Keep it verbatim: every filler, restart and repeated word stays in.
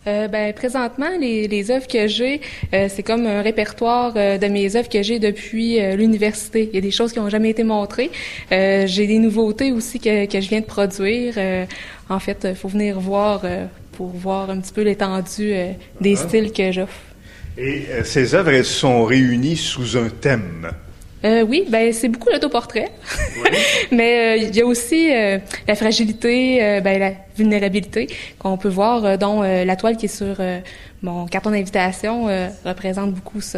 Euh, ben présentement, les, les œuvres que j'ai, euh, c'est comme un répertoire euh, de mes œuvres que j'ai depuis euh, l'université. Il y a des choses qui n'ont jamais été montrées. Euh, j'ai des nouveautés aussi que, que je viens de produire. Euh, en fait, il faut venir voir euh, pour voir un petit peu l'étendue euh, des Ah. styles que j'offre. Et euh, ces œuvres, elles sont réunies sous un thème. Euh, oui, ben c'est beaucoup l'autoportrait, Oui. mais euh, il y a aussi euh, la fragilité, euh, ben la vulnérabilité qu'on peut voir, euh, dont euh, la toile qui est sur euh, mon carton d'invitation euh, représente beaucoup ça.